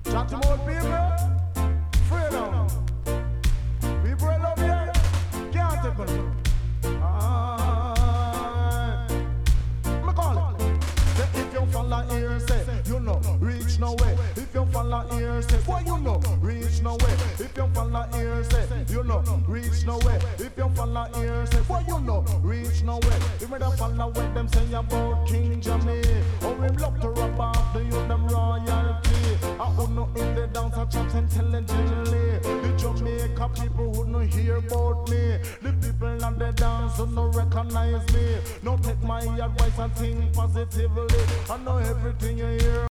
Chat to more people. Freedom. People love you. Can't take on you. Me call it. Say if you follow here, say you know reach nowhere. If you follow here, say what you know reach nowhere. If you follow here, say you know reach nowhere. If you follow here, say what you know reach nowhere. If you don't follow what them say about King Jamie, or we love to rub off the youth them royalty. I would know in the dance I chat intelligently. The Jamaica people would not hear about me. The people on the dance would not recognize me. No take my advice and think positively. I know everything you hear